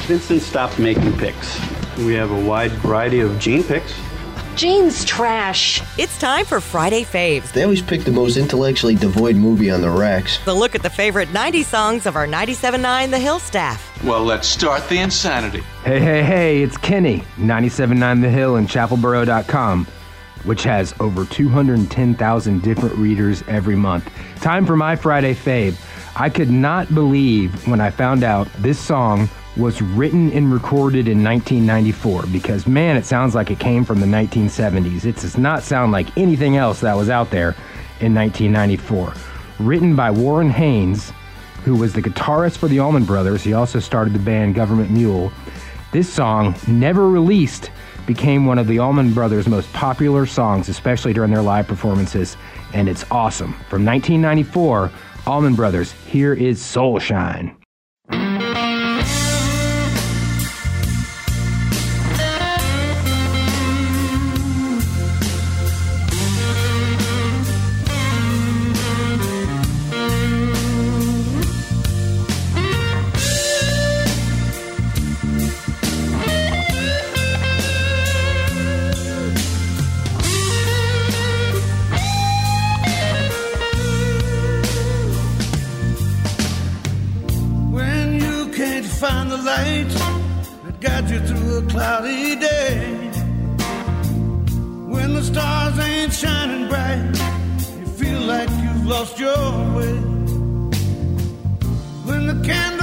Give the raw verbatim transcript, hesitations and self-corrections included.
Vincent stopped making picks. We have a wide variety of Gene picks. Gene's trash. It's time for Friday Faves. They always pick the most intellectually devoid movie on the racks. The look at the favorite nineties songs of our ninety-seven point nine The Hill staff. Well, let's start the insanity. Hey, hey, hey, it's Kenny, ninety-seven point nine The Hill and chapel boro dot com, which has over two hundred ten thousand different readers every month. Time for my Friday Fave. I could not believe when I found out this song was written and recorded in nineteen ninety-four, because, man, it sounds like it came from the nineteen seventies. It does not sound like anything else that was out there in nineteen ninety-four. Written by Warren Haynes, who was the guitarist for the Allman Brothers. He also started the band Government Mule. This song, never released, became one of the Allman Brothers' most popular songs, especially during their live performances, and it's awesome. From nineteen ninety-four, Allman Brothers, here is Soul Shine. Find the light that guides you through a cloudy day. When the stars ain't shining bright, you feel like you've lost your way. When the candle